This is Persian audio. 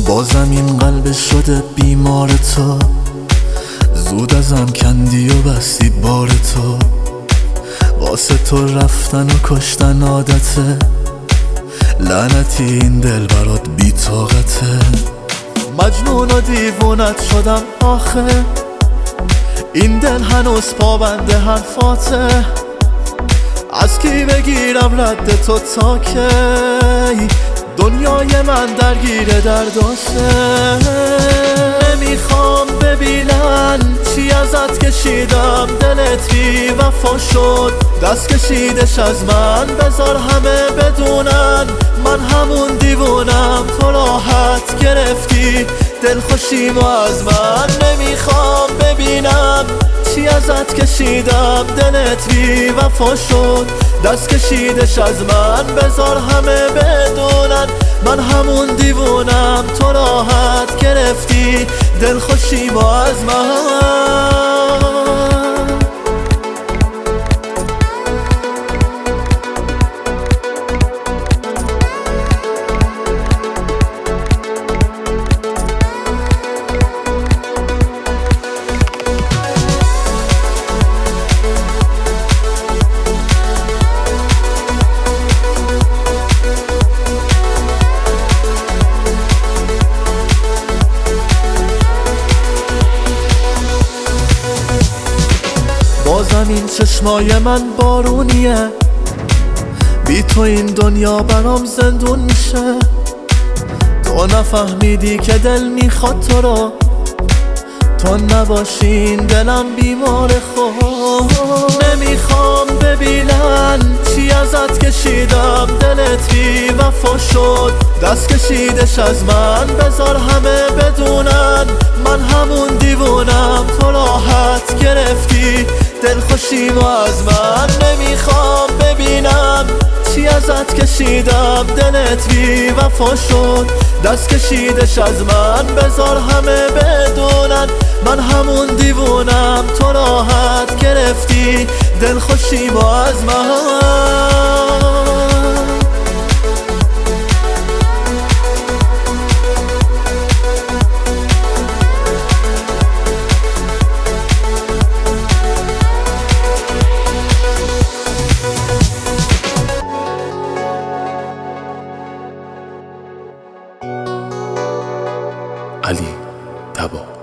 بازم این قلب شده بیمار تو، زود ازم کندی و بستی بار تو. واسه تو رفتن و کشتن عادته، لعنتی این دل برات بی طاقته. مجنون و دیوونت شدم آخه، این دل هنوز پابند حرفاته. از کی بگیرم رد تو تا کی؟ دنیای من درگیر درداشه. نمیخوام ببینن چی ازت کشیدم، دلت بی وفا شد دست کشیدش از من. بذار همه بدونن من همون دیوونم، تو راحت گرفتی دل خوشیمو از من. نمیخوام ببینم چی ازت کشیدم، دلت بی وفا شد دست کشیدش از من. بذار همه بدونن من همون دیوونم، تو راحت گرفتی دل خوشیمو از من. بازم این چشمای من بارونیه، بی تو این دنیا برام زندون میشه. تو نفهمیدی که دل میخواد تو رو، تو نباشی این دلم بیمار خود. نمیخوام ببینن چی ازت کشیدم، دلت بی وفا شد دست کشیدش از من. بذار همه بدونن من همون دیوونم، تو راحت گرفتی دل خوشیمو از من. نمیخوام ببینم چی ازت کشیدم، دلت بی وفا شد دست کشیدش از من. بذار همه بدونن من همون دیوونم، تو راحت گرفتی دل خوشیمو از من. علی تبا.